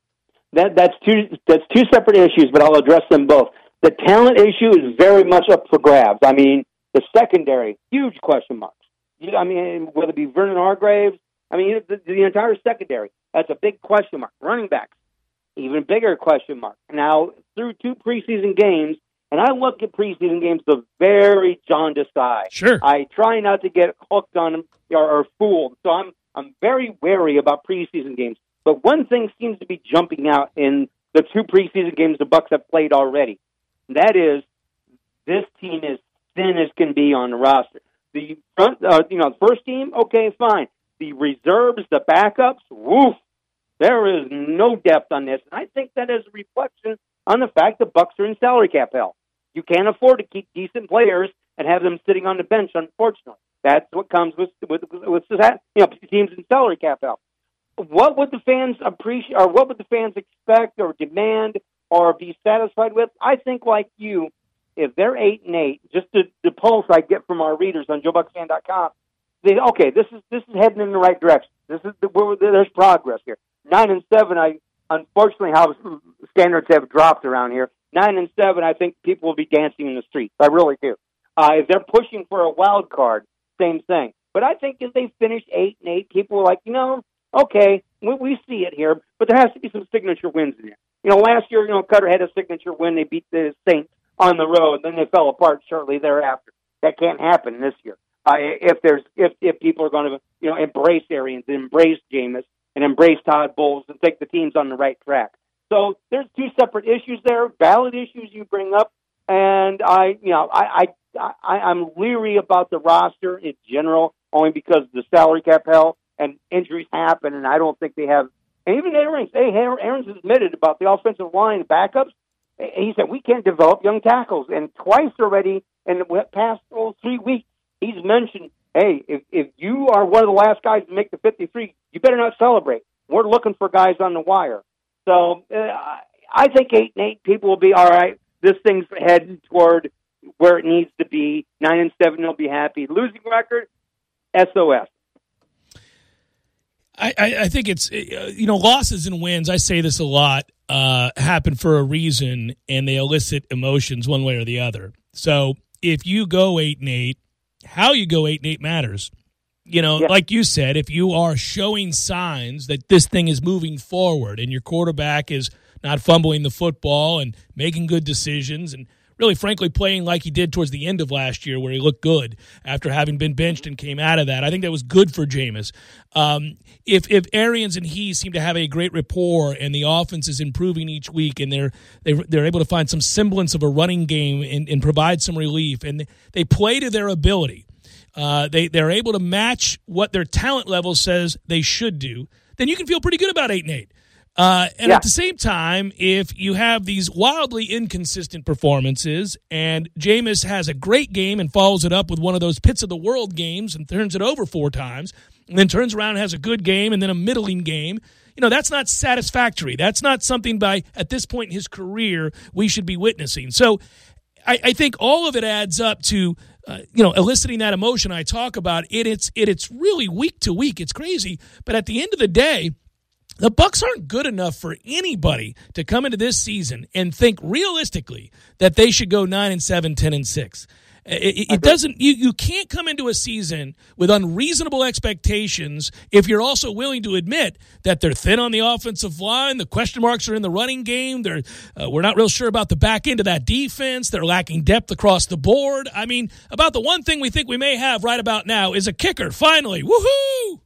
That that's two that's two separate issues, but I'll address them both. The talent issue is very much up for grabs. I mean, the secondary, huge question marks. I mean, whether it be Vernon Hargraves, I mean, the, the entire secondary, that's a big question mark. Running backs, even bigger question mark. Now, through two preseason games, and I look at preseason games with a very jaundiced eye. Sure. I try not to get hooked on them or, or fooled. So I'm I'm very wary about preseason games. But one thing seems to be jumping out in the two preseason games the Bucs have played already. And that is, this team is thin as can be on the roster. The front, uh, you know, the first team, okay, fine. The reserves, the backups, woof. There is no depth on this. And I think that is a reflection on the fact the Bucs are in salary cap hell. You can't afford to keep decent players and have them sitting on the bench, unfortunately. That's what comes with with, with you know, teams in salary cap hell. What would the fans appreciate, or what would the fans expect or demand or be satisfied with? I think, like you, if they're eight and eight, just the, the pulse I get from our readers on Joe Bucks Fan dot com, they okay, this is this is heading in the right direction. This is the, there's progress here. Nine and seven, I unfortunately how standards have dropped around here. Nine and seven, I think people will be dancing in the streets. I really do. Uh, if they're pushing for a wild card, same thing. But I think if they finish eight and eight, people are like, you know, okay, we, we see it here, but there has to be some signature wins in there. You know, last year, you know, Cutter had a signature win. They beat the Saints on the road, then they fell apart shortly thereafter. That can't happen this year. Uh, if there's if if people are going to you know embrace Arians, embrace Jameis, and embrace Todd Bowles, and take the teams on the right track. So there's two separate issues there, valid issues you bring up, and I you know I I, I I'm leery about the roster in general, only because of the salary cap hell and injuries happen, and I don't think they have. And even Arians, hey, Arians has admitted about the offensive line backups. He said we can't develop young tackles, and twice already in the past oh, three weeks, he's mentioned, hey, if if you are one of the last guys to make the fifty-three, you better not celebrate. We're looking for guys on the wire. So uh, I think eight and eight people will be all right. This thing's heading toward where it needs to be. Nine and seven, they'll be happy. Losing record, S O S. I, I think it's, you know, losses and wins, I say this a lot, uh, happen for a reason, and they elicit emotions one way or the other. So if you go eight and eight, how you go eight and eight matters. You know, Yeah. like you said, if you are showing signs that this thing is moving forward and your quarterback is not fumbling the football and making good decisions and really, frankly, playing like he did towards the end of last year where he looked good after having been benched and came out of that. I think that was good for Jameis. Um, if if Arians and he seem to have a great rapport and the offense is improving each week and they're they're, they're able to find some semblance of a running game and, and provide some relief and they play to their ability, uh, they, they're able to match what their talent level says they should do, then you can feel pretty good about eight and eight. Uh, and Yeah. at the same time, if you have these wildly inconsistent performances and Jameis has a great game and follows it up with one of those pits of the world games and turns it over four times and then turns around and has a good game and then a middling game, you know, that's not satisfactory. That's not something by, at this point in his career, we should be witnessing. So I, I think all of it adds up to, uh, you know, eliciting that emotion I talk about. It, it's, it, it's really week to week. It's crazy. But at the end of the day, the Bucs aren't good enough for anybody to come into this season and think realistically that they should go nine and seven, ten and six. It, it doesn't. You, you can't come into a season with unreasonable expectations if you're also willing to admit that they're thin on the offensive line. The question marks are in the running game. They're uh, we're not real sure about the back end of that defense. They're lacking depth across the board. I mean, about the one thing we think we may have right about now is a kicker. Finally, woohoo!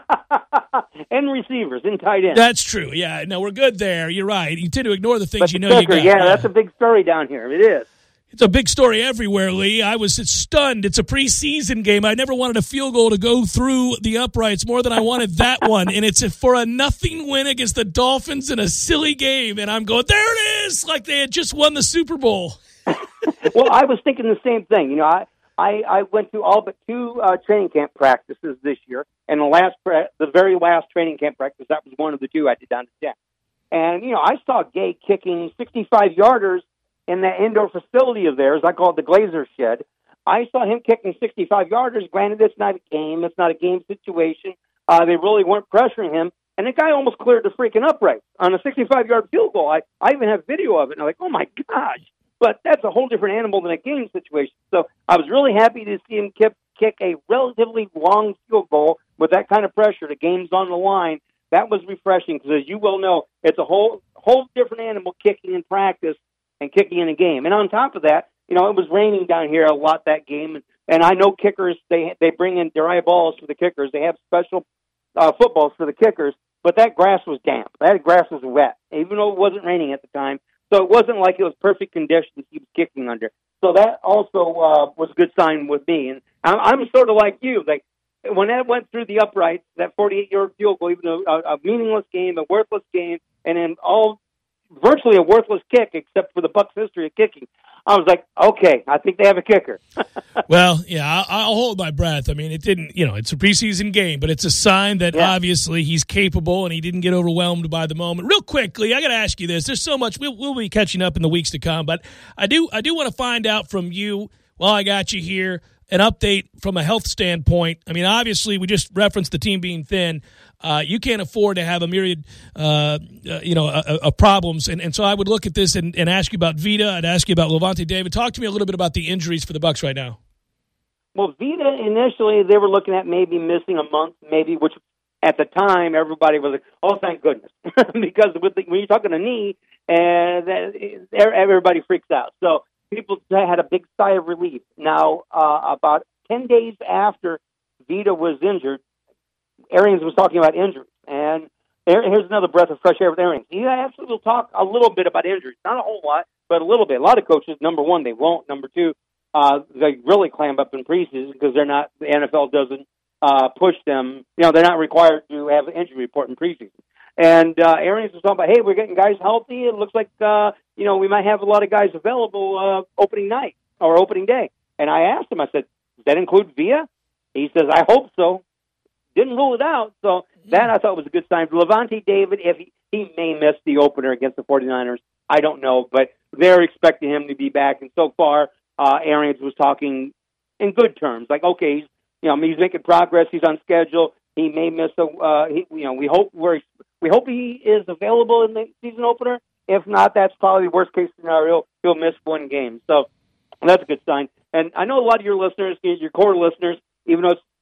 And receivers and tight ends. That's true. Yeah, no, we're good there. You're right. You tend to ignore the things But you the know kicker, you got. yeah, that's a big story down here. It is. It's a big story everywhere, Lee. I was stunned. It's a preseason game. I never wanted a field goal to go through the uprights more than I wanted that one. And it's for a nothing win against the Dolphins in a silly game. And I'm going, there it is, like they had just won the Super Bowl. Well, I was thinking the same thing. You know, I I, I went to all but two uh, training camp practices this year, and the last, pra- the very last training camp practice, that was one of the two I did down to ten. And you know, I saw Gay kicking sixty-five yarders in that indoor facility of theirs. I call it the Glazer Shed. I saw him kicking sixty-five yarders. Granted, it's not a game; it's not a game situation. Uh, they really weren't pressuring him, and the guy almost cleared the freaking upright on a sixty-five yard field goal. I I even have video of it, and I'm like, oh my gosh. But that's a whole different animal than a game situation. So I was really happy to see him kick, kick a relatively long field goal with that kind of pressure. The game's on the line. That was refreshing because, as you well know, it's a whole whole different animal kicking in practice and kicking in a game. And on top of that, you know, it was raining down here a lot that game. And, and I know kickers, they they bring in dry balls for the kickers. They have special uh, footballs for the kickers. But that grass was damp. That grass was wet, even though it wasn't raining at the time. So it wasn't like it was perfect conditions he was kicking under. So that also uh, was a good sign with me. And I'm, I'm sort of like you. Like when that went through the uprights, that forty-eight yard field goal, even though a, a meaningless game, a worthless game, and then all virtually a worthless kick except for the Bucs' history of kicking. I was like, okay, I think they have a kicker. Well, yeah, I'll, I'll hold my breath. I mean, it didn't, you know, it's a preseason game, but it's a sign that Yeah. obviously he's capable and he didn't get overwhelmed by the moment. Real quickly, I got to ask you this. There's so much. We'll, we'll be catching up in the weeks to come, but I do, I do want to find out from you while I got you here an update from a health standpoint. I mean, obviously, we just referenced the team being thin. Uh, you can't afford to have a myriad, uh, uh, you know, of uh, uh, problems. And, and so I would look at this and, and ask you about Vita. I'd ask you about Lavonte David. Talk to me a little bit about the injuries for the Bucs right now. Well, Vita, initially, they were looking at maybe missing a month, maybe, which at the time, everybody was like, oh, thank goodness. Because with the, when you're talking a knee, and that, everybody freaks out. So people had a big sigh of relief. Now, uh, about ten days after Vita was injured, Arians was talking about injuries. And here's another breath of fresh air with Arians. He actually will talk a little bit about injuries. Not a whole lot, but a little bit. A lot of coaches, number one, they won't. Number two, uh, they really clam up in preseason because they're not, the N F L doesn't uh, push them. You know, they're not required to have an injury report in preseason. And uh, Arians was talking about, hey, we're getting guys healthy. It looks like, uh, you know, we might have a lot of guys available uh, opening night or opening day. And I asked him, I said, does that include Villa? He says, I hope so. Didn't rule it out. So that I thought was a good sign. Lavonte David, if he, he may miss the opener against the 49ers, I don't know. But they're expecting him to be back. And so far, uh, Arians was talking in good terms. Like, okay, he's, you know, he's making progress. He's on schedule. He may miss a, uh, he, you know, we hope we're, we hope he is available in the season opener. If not, that's probably the worst case scenario. He'll miss one game. So that's a good sign. And I know a lot of your listeners, your core listeners, even though it's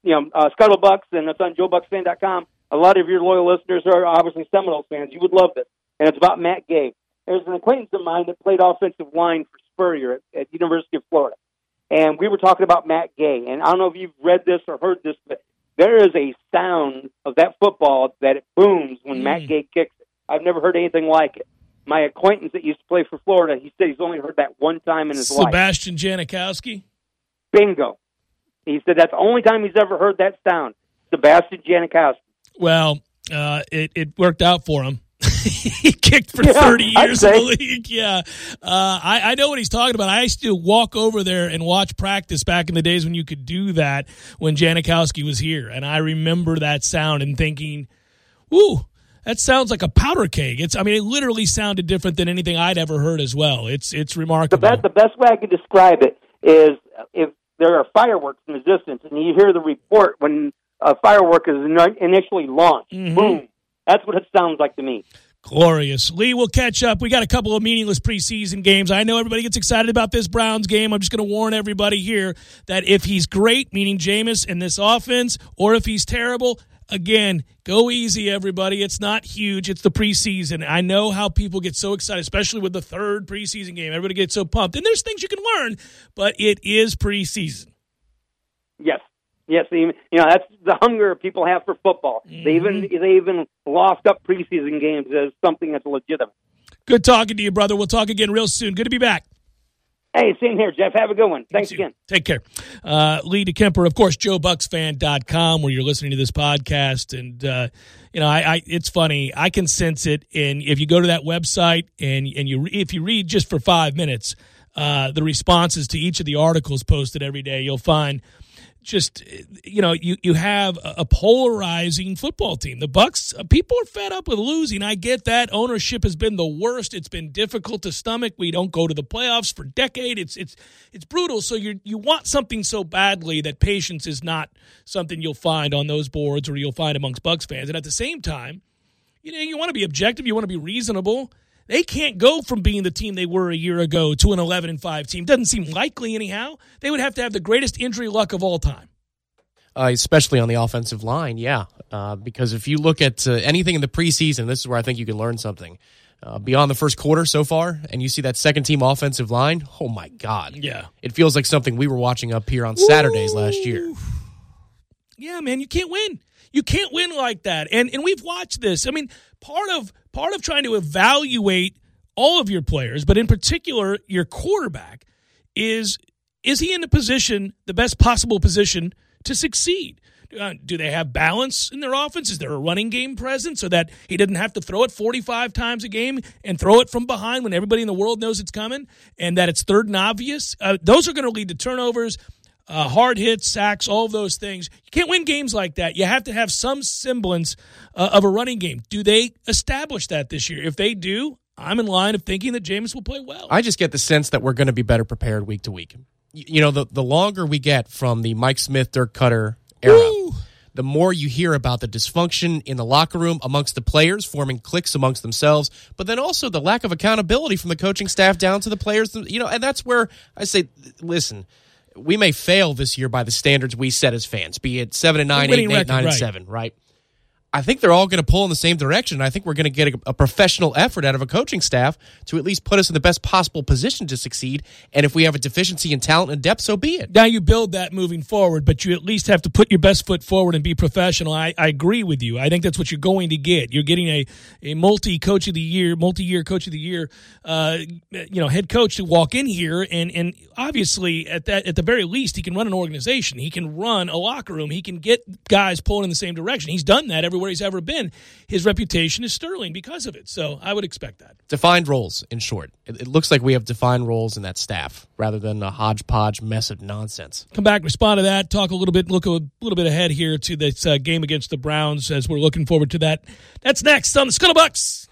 you know, uh, Scuttlebucks, and it's on Joe Bucks Fan dot com. A lot of your loyal listeners are obviously Seminoles fans. You would love this. And it's about Matt Gay. There's an acquaintance of mine that played offensive line for Spurrier at, at University of Florida. And we were talking about Matt Gay. And I don't know if you've read this or heard this, but there is a sound of that football that it booms when mm. Matt Gay kicks it. I've never heard anything like it. My acquaintance that used to play for Florida, he said he's only heard that one time in his Sebastian life. Sebastian Janikowski? Bingo. He said that's the only time he's ever heard that sound. Sebastian Janikowski. Well, uh, it, it worked out for him. He kicked for yeah, thirty years in the league. Yeah. Uh, I, I know what he's talking about. I used to walk over there and watch practice back in the days when you could do that when Janikowski was here. And I remember that sound and thinking, ooh, that sounds like a powder keg. It's, I mean, it literally sounded different than anything I'd ever heard as well. It's it's remarkable. The best, the best way I can describe it is if there are fireworks in the distance and you hear the report when a firework is initially launched. Mm-hmm. Boom. That's what it sounds like to me. Glorious. Lee, we'll catch up. We got a couple of meaningless preseason games. I know everybody gets excited about this Browns game. I'm just going to warn everybody here that if he's great, meaning Jameis in this offense, or if he's terrible, again, go easy, everybody. It's not huge. It's the preseason. I know how people get so excited, especially with the third preseason game. Everybody gets so pumped. And there's things you can learn, but it is preseason. Yes. Yes, you know, that's the hunger people have for football. Mm-hmm. They even they even lost up preseason games as something that's legitimate. Good talking to you, brother. We'll talk again real soon. Good to be back. Hey, same here, Jeff. Have a good one. Thanks again. Take care. Uh, Lee DeKemper, of course, Joe Bucks Fan dot com, where you're listening to this podcast. And, uh, you know, I, I it's funny. I can sense it. And if you go to that website and, and you if you read just for five minutes, uh, the responses to each of the articles posted every day, you'll find – just, you know, you, you have a polarizing football team. The Bucks, people are fed up with losing. I get that. Ownership has been the worst. It's been difficult to stomach. We don't go to the playoffs for a decade. It's it's it's brutal. So you you want something so badly that patience is not something you'll find on those boards or you'll find amongst Bucks fans. And at the same time, you know, you want to be objective. You want to be reasonable. They can't go from being the team they were a year ago to an eleven and five team. Doesn't seem likely anyhow. They would have to have the greatest injury luck of all time. Uh, especially on the offensive line, yeah. Uh, because if you look at uh, anything in the preseason, this is where I think you can learn something. Uh, beyond the first quarter so far, and you see that second-team offensive line, oh, my God. Yeah. It feels like something we were watching up here on Saturdays Ooh. last year. Yeah, man, you can't win. You can't win like that. And and we've watched this. I mean, part of part of trying to evaluate all of your players, but in particular your quarterback, is is he in a position, the best possible position to succeed? Uh, do they have balance in their offense? Is there a running game present so that he doesn't have to throw it forty-five times a game and throw it from behind when everybody in the world knows it's coming and that it's third and obvious? Uh, those are going to lead to turnovers, uh, hard hits, sacks, all of those things. You can't win games like that. You have to have some semblance uh, of a running game. Do they establish that this year? If they do, I'm in line of thinking that Jameis will play well. I just get the sense that we're going to be better prepared week to week. You know, the, the longer we get from the Mike Smith, Dirk Cutter era, Woo! the more you hear about the dysfunction in the locker room amongst the players, forming cliques amongst themselves, but then also the lack of accountability from the coaching staff down to the players. You know, and that's where I say, listen, we may fail this year by the standards we set as fans, be it seven and nine, eight and eight, record, nine right. and seven, right? I think they're all going to pull in the same direction. I think we're going to get a, a professional effort out of a coaching staff to at least put us in the best possible position to succeed. And if we have a deficiency in talent and depth, so be it. Now you build that moving forward, but you at least have to put your best foot forward and be professional. I, I agree with you. I think that's what you're going to get. You're getting a, a multi-coach of the year, multi-year coach of the year, uh, you know, head coach to walk in here. And, and obviously, at that at the very least, he can run an organization. He can run a locker room. He can get guys pulling in the same direction. He's done that everywhere he's ever been. His reputation is sterling because of it. So I would expect that. Defined roles, in short. It, it looks like we have defined roles in that staff rather than a hodgepodge mess of nonsense. Come back, respond to that, talk a little bit, look a little bit ahead here to this uh, game against the Browns as we're looking forward to that. That's next on the Scuttlebucks.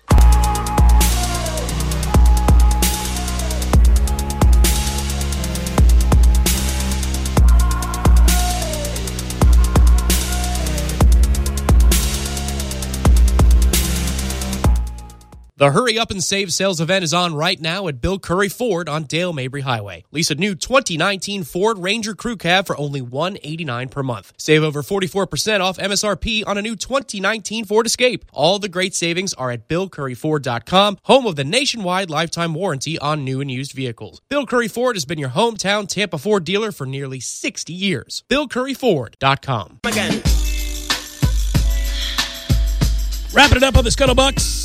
The Hurry Up and Save sales event is on right now at Bill Curry Ford on Dale Mabry Highway. Lease a new twenty nineteen Ford Ranger Crew Cab for only one hundred eighty-nine dollars per month. Save over forty-four percent off M S R P on a new twenty nineteen Ford Escape. All the great savings are at bill curry ford dot com, home of the nationwide lifetime warranty on new and used vehicles. Bill Curry Ford has been your hometown Tampa Ford dealer for nearly sixty years. bill curry ford dot com. Again. Wrapping it up on the Scuttlebucks.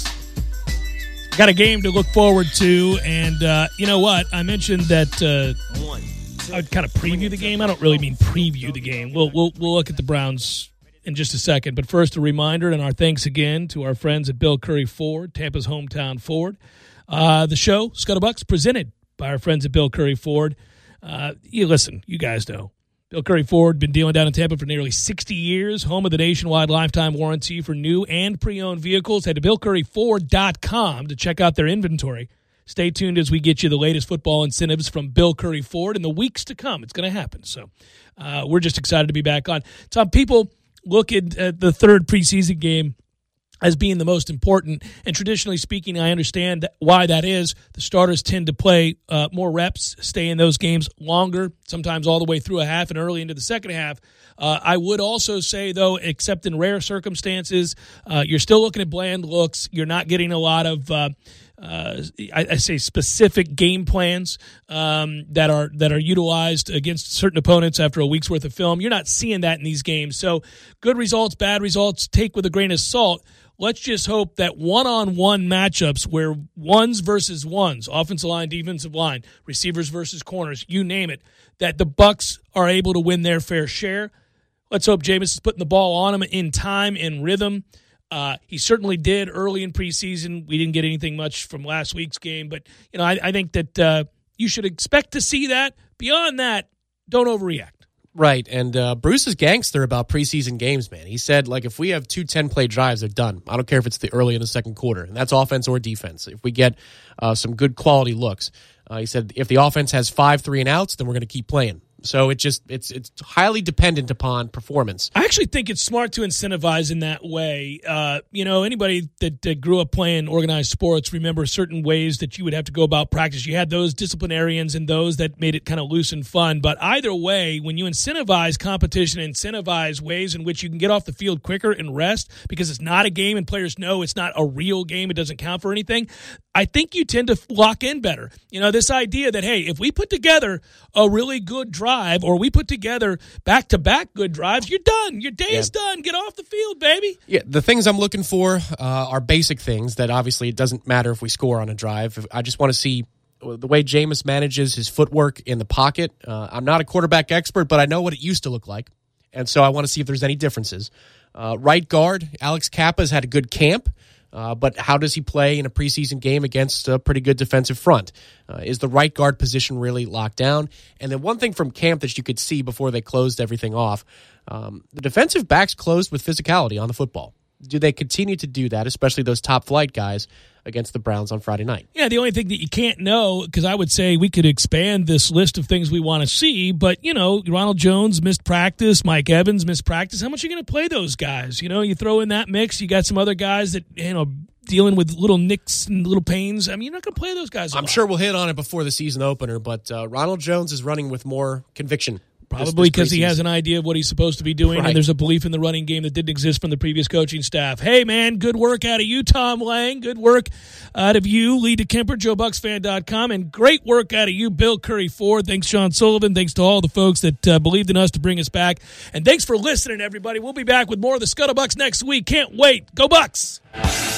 Got a game to look forward to, and uh, you know what? I mentioned that uh, I would kind of preview the game. I don't really mean preview the game. We'll, we'll we'll look at the Browns in just a second. But first, a reminder and our thanks again to our friends at Bill Curry Ford, Tampa's hometown Ford. Uh, the show, Scuttlebucks, presented by our friends at Bill Curry Ford. Uh, you listen, you guys know. Bill Curry Ford, been dealing down in Tampa for nearly sixty years, home of the nationwide lifetime warranty for new and pre-owned vehicles. Head to bill curry ford dot com to check out their inventory. Stay tuned as we get you the latest football incentives from Bill Curry Ford in the weeks to come. It's going to happen. So uh, we're just excited to be back on. Tom, people look at uh, the third preseason game as being the most important. And traditionally speaking, I understand why that is. The starters tend to play uh, more reps, stay in those games longer, sometimes all the way through a half and early into the second half. Uh, I would also say, though, except in rare circumstances, uh, you're still looking at bland looks. You're not getting a lot of, uh, uh, I, I say, specific game plans um, that are that are utilized against certain opponents after a week's worth of film. You're not seeing that in these games. So good results, bad results, take with a grain of salt. Let's just hope that one-on-one matchups where ones versus ones, offensive line, defensive line, receivers versus corners, you name it, that the Bucs are able to win their fair share. Let's hope Jameis is putting the ball on him in time and rhythm. Uh, he certainly did early in preseason. We didn't get anything much from last week's game, but you know, I, I think that uh, you should expect to see that. Beyond that, don't overreact. Right, and uh, Bruce is gangster about preseason games, man. He said, like, if we have two ten-play drives, they're done. I don't care if it's the early in the second quarter, and that's offense or defense. If we get uh, some good quality looks, uh, he said, if the offense has five three and outs, then we're going to keep playing. So it just it's it's highly dependent upon performance. I actually think it's smart to incentivize in that way. Uh, you know, anybody that, that grew up playing organized sports remember certain ways that you would have to go about practice. You had those disciplinarians and those that made it kind of loose and fun. But either way, when you incentivize competition, incentivize ways in which you can get off the field quicker and rest because it's not a game and players know it's not a real game, it doesn't count for anything, I think you tend to lock in better. You know, this idea that, hey, if we put together a really good drive or we put together back-to-back good drives, you're done. Your day's yeah. done. Get off the field, baby. Yeah, the things I'm looking for uh, are basic things that obviously it doesn't matter if we score on a drive. I just want to see the way Jameis manages his footwork in the pocket. Uh, I'm not a quarterback expert, but I know what it used to look like, and so I want to see if there's any differences. Uh, right guard, Alex Kappa's had a good camp. Uh, but how does he play in a preseason game against a pretty good defensive front? Uh, is the right guard position really locked down? And then one thing from camp that you could see before they closed everything off, um, the defensive backs closed with physicality on the football. Do they continue to do that, especially those top flight guys against the Browns on Friday night? Yeah, the only thing that you can't know, because I would say we could expand this list of things we want to see, but, you know, Ronald Jones missed practice, Mike Evans missed practice. How much are you going to play those guys? You know, you throw in that mix, you got some other guys that, you know, dealing with little nicks and little pains. I mean, you're not going to play those guys a I'm lot. sure we'll hit on it before the season opener, but uh, Ronald Jones is running with more conviction. Probably because he has an idea of what he's supposed to be doing, right. And there's a belief in the running game that didn't exist from the previous coaching staff. Hey, man, good work out of you, Tom Lang. Good work out of you, Lee DeKemper, Joe Bucks Fan dot com, and great work out of you, Bill Curry Ford. Thanks, Sean Sullivan. Thanks to all the folks that uh, believed in us to bring us back. And thanks for listening, everybody. We'll be back with more of the Scuttlebucks next week. Can't wait. Go Bucks!